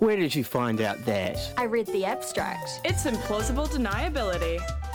Where did you find out that? I read the abstract. It's implausible deniability.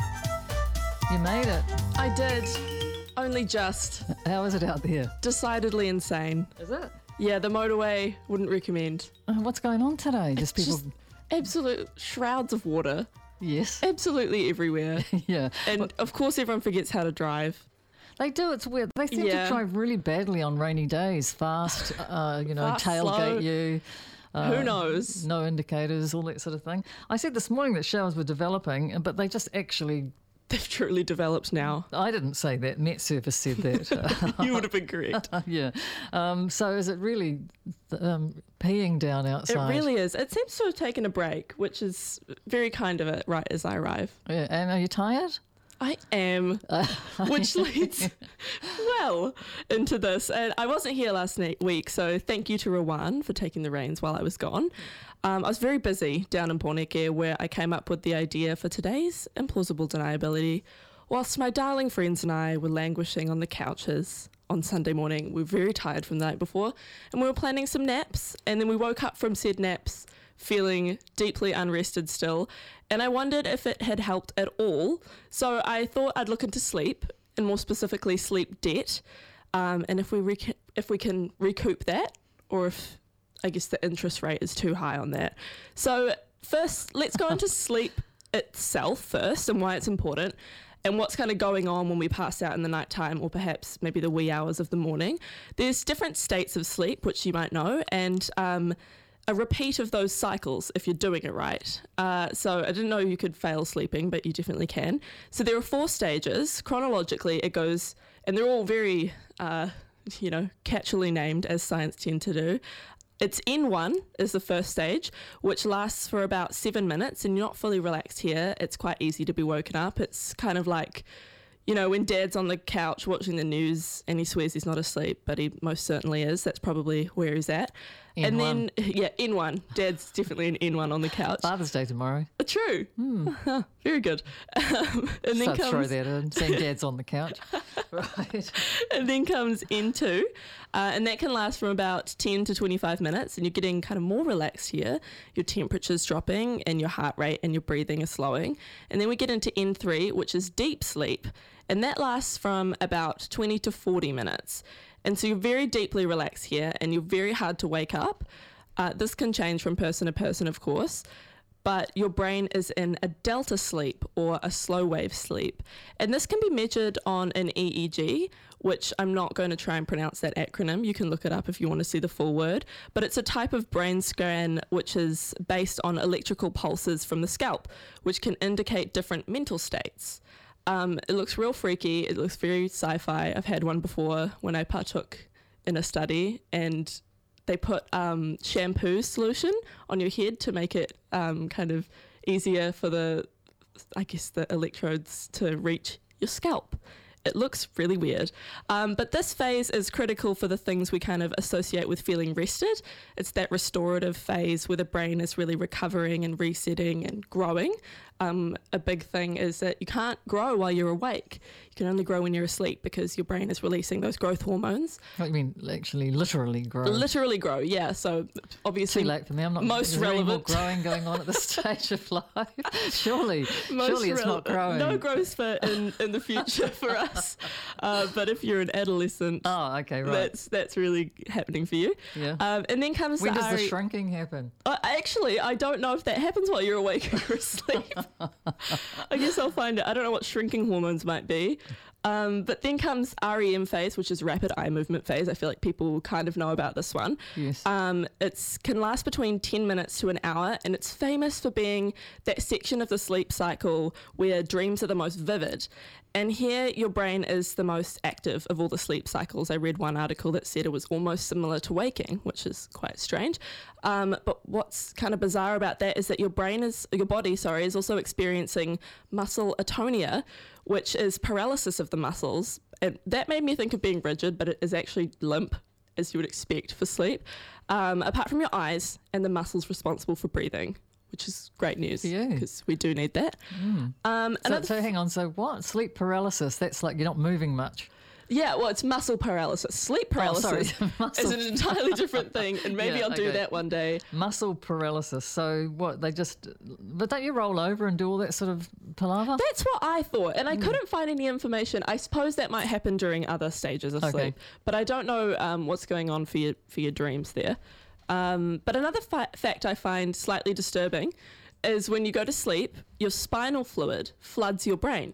You made it. I did. Only just. How is it out there? Decidedly insane. Is it? Yeah, the motorway wouldn't recommend. What's going on today? Just people. Just absolute shrouds of water. Yes. Absolutely everywhere. Yeah. And of course everyone forgets how to drive. They do. It's weird. They seem to drive really badly on rainy days. Fast, Fast, tailgate slow. you. Who knows? No indicators, all that sort of thing. I said this morning that showers were developing, but they just actually. They've truly developed now. I didn't say that. Met Surface said that. You would have been correct. Yeah. So is it really peeing down outside? It really is. It seems to have taken a break, which is very kind of it right as I arrive. Yeah. And are you tired? I am, which leads well into this. And I wasn't here last week, so thank you to Rowan for taking the reins while I was gone. I was very busy down in Pōneke where I came up with the idea for today's implausible deniability, whilst my darling friends and I were languishing on the couches on Sunday morning. We were very tired from the night before, and we were planning some naps, and then we woke up from said naps feeling deeply unrested still, and I wondered if it had helped at all. So I thought I'd look into sleep, and more specifically sleep debt, and if we can recoup that, or if I guess the interest rate is too high on that. So first, let's go into sleep itself first, and why it's important, and what's kind of going on when we pass out in the nighttime, or perhaps maybe the wee hours of the morning. There's different states of sleep, which you might know, and a repeat of those cycles if you're doing it right. So I didn't know you could fail sleeping, but you definitely can. So there are 4 stages. Chronologically, it goes, and they're all very, catchily named, as science tend to do. It's N1 is the first stage, which lasts for about 7 minutes, and you're not fully relaxed here. It's quite easy to be woken up. It's kind of like, when Dad's on the couch watching the news and he swears he's not asleep, but he most certainly is. That's probably where he's at. N1. And then, N1. Dad's definitely an N1 on the couch. Father's Day tomorrow. True. Very good. And then throw that in, saying Dad's on the couch. Right. And then comes N2, and that can last from about 10 to 25 minutes, and you're getting kind of more relaxed here. Your temperature's dropping, and your heart rate and your breathing are slowing. And then we get into N3, which is deep sleep, and that lasts from about 20 to 40 minutes. And so you're very deeply relaxed here, and you're very hard to wake up. This can change from person to person, of course, but your brain is in a delta sleep, or a slow wave sleep. And this can be measured on an EEG, which I'm not going to try and pronounce that acronym. You can look it up if you want to see the full word. But it's a type of brain scan which is based on electrical pulses from the scalp, which can indicate different mental states. It looks real freaky. It looks very sci-fi. I've had one before when I partook in a study, and they put shampoo solution on your head to make it kind of easier for the electrodes to reach your scalp. It looks really weird. But this phase is critical for the things we kind of associate with feeling rested. It's that restorative phase where the brain is really recovering and resetting and growing. A big thing is that you can't grow while you're awake. You can only grow when you're asleep because your brain is releasing those growth hormones. What, you mean actually literally grow? Literally grow, yeah. So obviously too late for me. I'm not most relevant. More growing going on at this stage of life. Surely it's not growing. No growth spurt in the future for us. But if you're an adolescent, okay, right. That's really happening for you. Yeah. And then comes when does the shrinking happen? Actually, I don't know if that happens while you're awake or asleep. I guess I'll find it. I don't know what shrinking hormones might be. But then comes REM phase, which is rapid eye movement phase. I feel like people kind of know about this one. Yes. It can last between 10 minutes to an hour, and it's famous for being that section of the sleep cycle where dreams are the most vivid. And here your brain is the most active of all the sleep cycles. I read one article that said it was almost similar to waking, which is quite strange. But what's kind of bizarre about that is that your body is also experiencing muscle atonia, which is paralysis of the muscles. And that made me think of being rigid, but it is actually limp, as you would expect for sleep, apart from your eyes and the muscles responsible for breathing, which is great news because we do need that. So hang on, so what? Sleep paralysis, that's like you're not moving much. Yeah, well, it's muscle paralysis. Sleep paralysis is an entirely different thing, and maybe I'll do that one day. Muscle paralysis. So what? But don't you roll over and do all that sort of palaver? That's what I thought, and I couldn't find any information. I suppose that might happen during other stages of sleep, but I don't know what's going on for your dreams there. But another fact I find slightly disturbing is when you go to sleep, your spinal fluid floods your brain,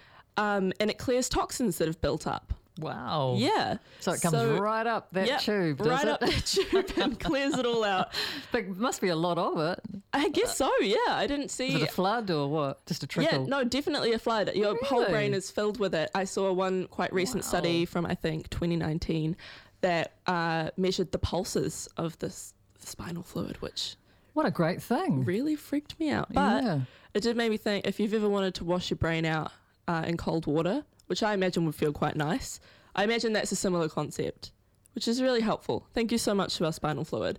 and it clears toxins that have built up. Wow. Yeah. So it comes right up that tube, does right it? up that tube and clears it all out. There must be a lot of it. I guess so, yeah. I didn't see... Is it a flood or what? Just a trickle? Yeah, no, definitely a flood. Your whole brain is filled with it. I saw one quite recent study from, I think, 2019 that measured the pulses of this spinal fluid, which... What a great thing. Really freaked me out. But it did make me think, if you've ever wanted to wash your brain out in cold water, which I imagine would feel quite nice, I imagine that's a similar concept, which is really helpful. Thank you so much to our spinal fluid.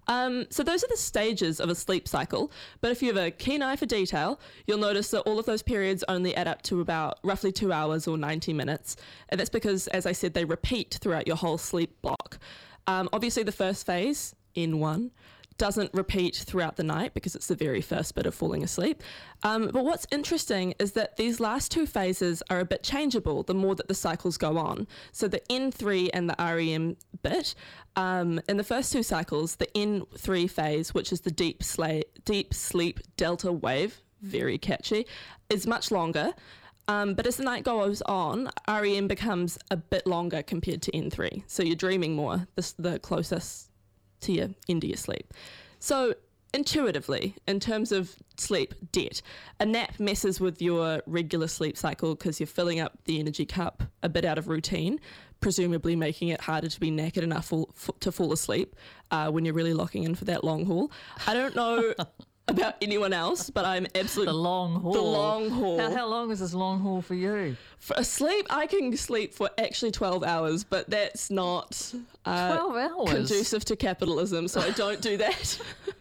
So those are the stages of a sleep cycle, but if you have a keen eye for detail, you'll notice that all of those periods only add up to about roughly 2 hours or 90 minutes. And that's because, as I said, they repeat throughout your whole sleep block. Obviously, the first phase, N1, doesn't repeat throughout the night because it's the very first bit of falling asleep. But what's interesting is that these last two phases are a bit changeable the more that the cycles go on. So the N3 and the REM bit, in the first two cycles, the N3 phase, which is the deep sleep delta wave, very catchy, is much longer. But as the night goes on, REM becomes a bit longer compared to N3. So you're dreaming more, the closest to your end of your sleep. So intuitively, in terms of sleep debt, a nap messes with your regular sleep cycle because you're filling up the energy cup a bit out of routine, presumably making it harder to be knackered enough to fall asleep when you're really locking in for that long haul. I don't know about anyone else, but I'm absolutely... The long haul. The long haul. How long is this long haul for you? For sleep, I can sleep for actually 12 hours, but that's not 12 hours? Conducive to capitalism, so I don't do that.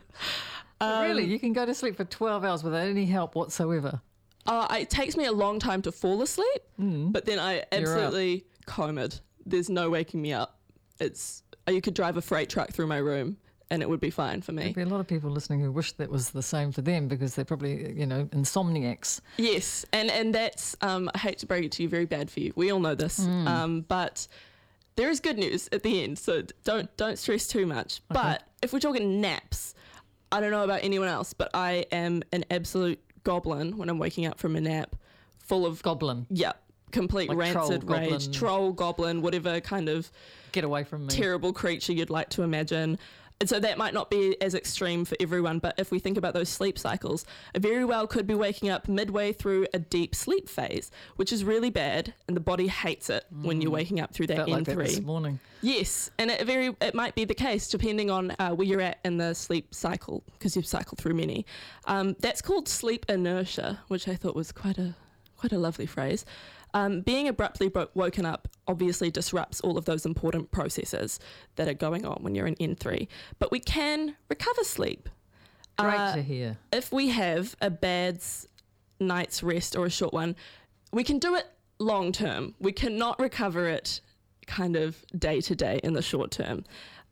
Really? You can go to sleep for 12 hours without any help whatsoever? It takes me a long time to fall asleep, but then I absolutely comed. There's no waking me up. You could drive a freight truck through my room and it would be fine for me. There'd be a lot of people listening who wish that was the same for them because they're probably, insomniacs. Yes, and that's, I hate to break it to you, very bad for you. We all know this. But there is good news at the end, so don't stress too much. Okay. But if we're talking naps, I don't know about anyone else, but I am an absolute goblin when I'm waking up from a nap full of... Goblin? Yeah. Complete like rancid rage. Troll, goblin, whatever kind of... Get away from me. Terrible creature you'd like to imagine. And so that might not be as extreme for everyone, but if we think about those sleep cycles, I very well could be waking up midway through a deep sleep phase, which is really bad, and the body hates it when you're waking up through that Felt N3. Like that this morning. Yes, and it might be the case depending on where you're at in the sleep cycle, because you've cycled through many. That's called sleep inertia, which I thought was quite a lovely phrase. Being abruptly woken up obviously disrupts all of those important processes that are going on when you're in N3. But we can recover sleep. Great to hear. If we have a bad night's rest or a short one, we can do it long term. We cannot recover it kind of day to day in the short term.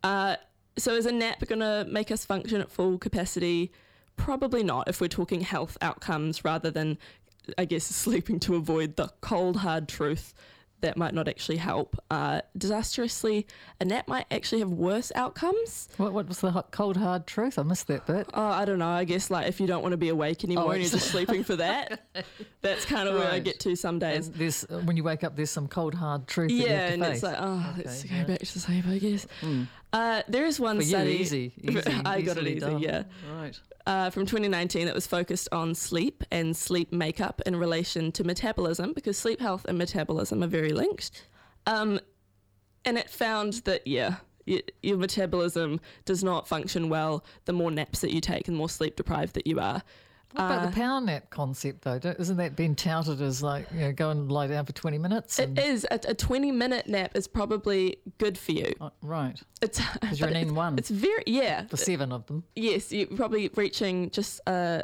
So is a nap going to make us function at full capacity? Probably not if we're talking health outcomes rather than, I guess, sleeping to avoid the cold, hard truth that might not actually help. Disastrously, a nap might actually have worse outcomes. What was the cold, hard truth? I missed that bit. Oh, I don't know. I guess like if you don't want to be awake anymore and you're just sleeping for that, that's kind of where I get to some days. And when you wake up, there's some cold, hard truth that you have to and face. It's like, let's go back to sleep, I guess. There is one study. Easy. I got it easy, done. yeah. Right. From 2019 that was focused on sleep and sleep makeup in relation to metabolism, because sleep health and metabolism are very linked. And it found that, your metabolism does not function well the more naps that you take and the more sleep deprived that you are. What about the power nap concept, though? Isn't that been touted as like, go and lie down for 20 minutes? It is. A 20-minute nap is probably good for you. Right. Because you're in N1. It's very, For 7 of them. Yes, you're probably reaching just the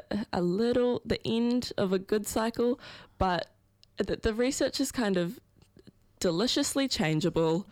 end of a good cycle, but the research is kind of deliciously changeable,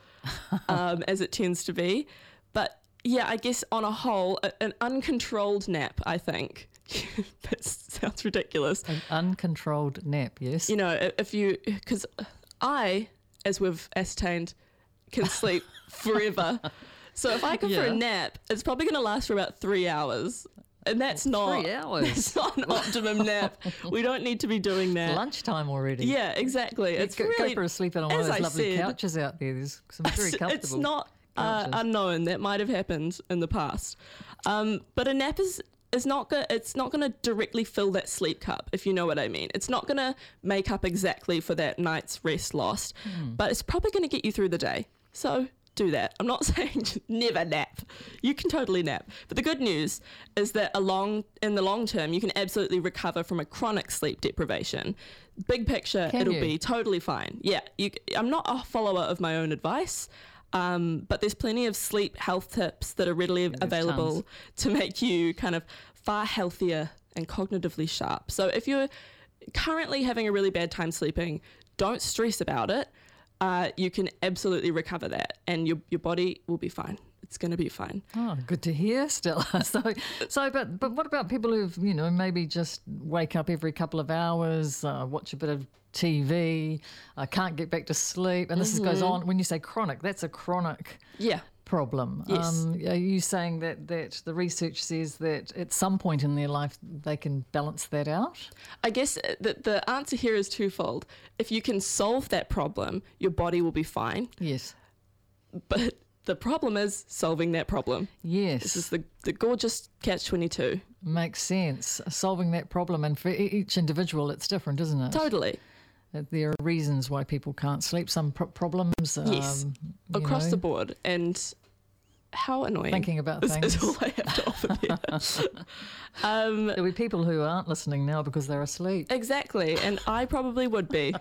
as it tends to be. But yeah, I guess on a whole, an uncontrolled nap, I think. That sounds ridiculous. An uncontrolled nap, yes. You know, because I, as we've ascertained, can sleep forever. So if I go for a nap, it's probably going to last for about 3 hours. And that's not 3 hours. That's not an optimum nap. We don't need to be doing that. Lunchtime already. Yeah, exactly. It's go really, for a sleep on one of as those I lovely said, couches out there. There's some very comfortable. It's not couches. unknown. That might have happened in the past. But a nap is not going. It's not going to directly fill that sleep cup, if you know what I mean. It's not going to make up exactly for that night's rest lost, but it's probably going to get you through the day. So do that. I'm not saying just never nap. You can totally nap. But the good news is that in the long term, you can absolutely recover from a chronic sleep deprivation. Big picture, it'll be totally fine. Yeah, I'm not a follower of my own advice, but there's plenty of sleep health tips that are readily available to make you kind of far healthier and cognitively sharp. So if you're currently having a really bad time sleeping, don't stress about it. You can absolutely recover that, and your body will be fine. It's going to be fine. Oh, good to hear, Stella. But what about people who've, maybe just wake up every couple of hours, watch a bit of TV, can't get back to sleep, and this goes on. When you say chronic, that's a chronic problem. Yes. Are you saying that the research says that at some point in their life they can balance that out? I guess the answer here is twofold. If you can solve that problem, your body will be fine. Yes. But the problem is solving that problem. Yes. This is the gorgeous catch-22. Makes sense. Solving that problem, and for each individual it's different, isn't it? Totally. There are reasons why people can't sleep, some problems. Yes, across the board. And how annoying. Thinking about is things. all I have to offer there. There'll be people who aren't listening now because they're asleep. Exactly, and I probably would be.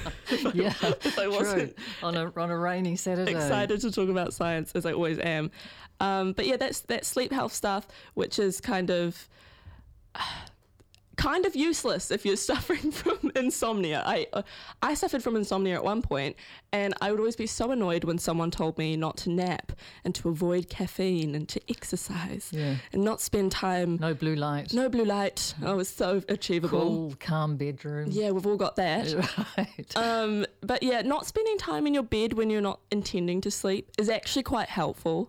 If I wasn't on a rainy Saturday. Excited to talk about science, as I always am. But yeah, that's that sleep health stuff, which is kind of useless if you're suffering from insomnia. I suffered from insomnia at one point, and I would always be so annoyed when someone told me not to nap and to avoid caffeine and to exercise and not spend time. No blue light. No blue light. Oh, it was so achievable. Cool, calm bedroom. Yeah, we've all got that. Right. But yeah, not spending time in your bed when you're not intending to sleep is actually quite helpful,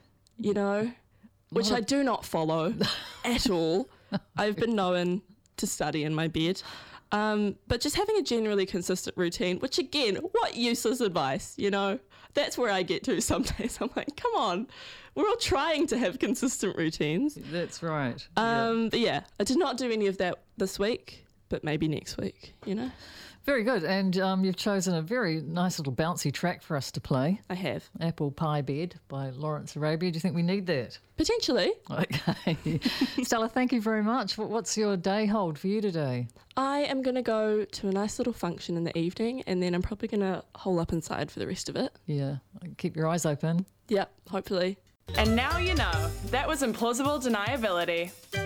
which I do not follow at all. I've been known to study in my bed. But just having a generally consistent routine, which again, what useless advice, That's where I get to some days. I'm like, come on, we're all trying to have consistent routines. That's right. But yeah, I did not do any of that this week, but maybe next week, Very good. And you've chosen a very nice little bouncy track for us to play. I have. Apple Pie Bed by Lawrence Arabia. Do you think we need that? Potentially. Okay. Stella, thank you very much. What's your day hold for you today? I am going to go to a nice little function in the evening, and then I'm probably going to hole up inside for the rest of it. Yeah. Keep your eyes open. Yep, hopefully. And now you know. That was Implausible Deniability.